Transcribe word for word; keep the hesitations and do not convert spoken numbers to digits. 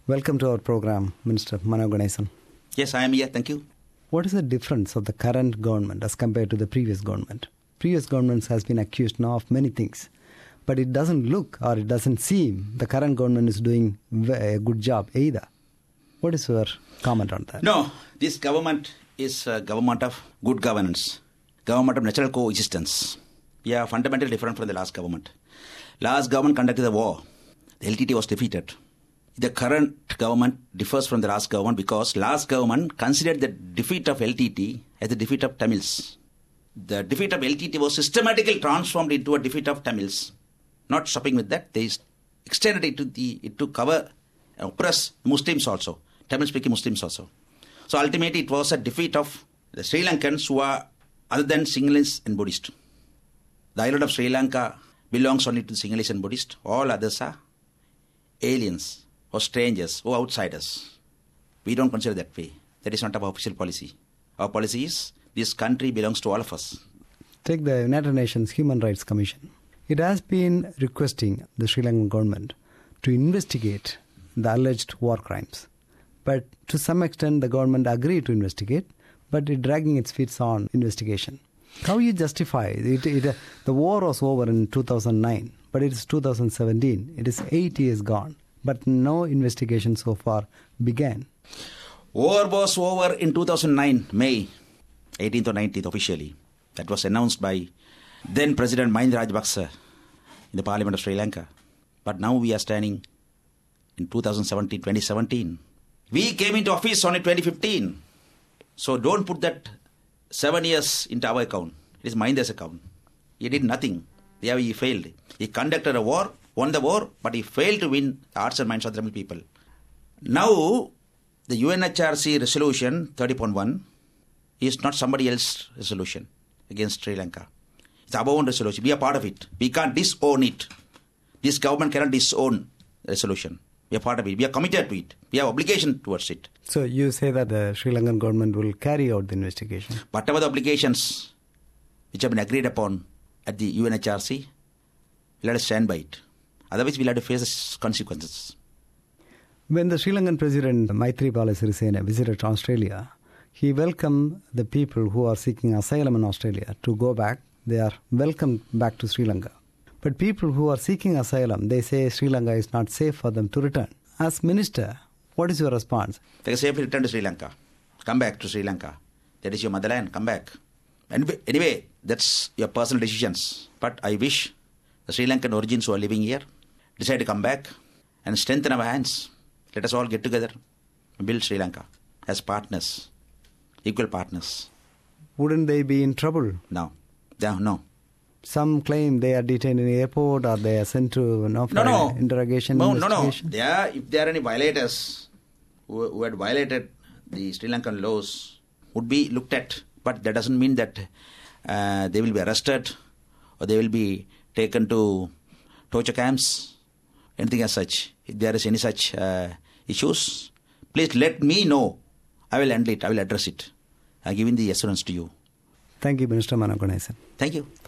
Welcome to our program, Minister Mano Ganesan. Yes, I am here. Thank you. What is the difference of the current government as compared to the previous government? Previous governments has been accused now of many things, but it doesn't look or it doesn't seem the current government is doing a good job either. What is your comment on that? No, this government is a government of good governance, government of natural coexistence. We are fundamentally different from the last government. Last government conducted the war. The L T T was defeated. The current government differs from the last government because last government considered the defeat of L T T as the defeat of Tamils. The defeat of L T T was systematically transformed into a defeat of Tamils. Not stopping with that, they extended it to the it to cover uh, oppress Muslims also, Tamil-speaking Muslims also. So ultimately, it was a defeat of the Sri Lankans who are other than Sinhalese and Buddhist. The island of Sri Lanka belongs only to the Sinhalese and Buddhist. All others are aliens or strangers or outsiders. We don't consider that way. That is not our official policy. Our policy is this country belongs to all of us. Take the United Nations Human Rights Commission. It has been requesting the Sri Lankan government to investigate the alleged war crimes. But to some extent, the government agreed to investigate, but it dragging its feet on investigation. How you justify it? it, it the war was over in two thousand nine, but it is two thousand seventeen. It is eight years gone, but no investigation so far began. War was over in two thousand nine, May eighteenth or nineteenth officially. That was announced by then President Mahinda Rajapaksa in the Parliament of Sri Lanka. But now we are standing in two thousand seventeen, twenty seventeen. We came into office only twenty fifteen. So don't put that seven years into our account. It is Mahinda's account. He did nothing. There he failed. He conducted a war, won the war, but he failed to win the hearts and minds of the Tamil people. Now, the U N H R C resolution thirty point one is not somebody else's resolution against Sri Lanka. It's our own resolution. We are part of it. We can't disown it. This government cannot disown the resolution. We are part of it. We are committed to it. We have obligation towards it. So you say that the Sri Lankan government will carry out the investigation? Whatever the obligations which have been agreed upon at the U N H R C, let us stand by it. Otherwise, we'll have to face the consequences. When the Sri Lankan President Maithripala Sirisena visited Australia, he welcomed the people who are seeking asylum in Australia to go back. They are welcomed back to Sri Lanka. But people who are seeking asylum, they say Sri Lanka is not safe for them to return. As Minister, what is your response? They can safely return to Sri Lanka. Come back to Sri Lanka. That is your motherland. Come back. Anyway, anyway, that's your personal decisions. But I wish the Sri Lankan origins who are living here decide to come back and strengthen our hands. Let us all get together and build Sri Lanka as partners, equal partners. Wouldn't they be in trouble? No. No, no. Some claim they are detained in the airport or they are sent to no, no, no. interrogation. No, no, no. They are, if there are any violators who, who had violated the Sri Lankan laws, would be looked at. But that doesn't mean that uh, they will be arrested or they will be taken to torture camps, anything as such. If there is any such uh, issues, please let me know. I will handle it. I will address it. I am giving the assurance to you. Thank you, Minister Mano Ganesan. Thank you.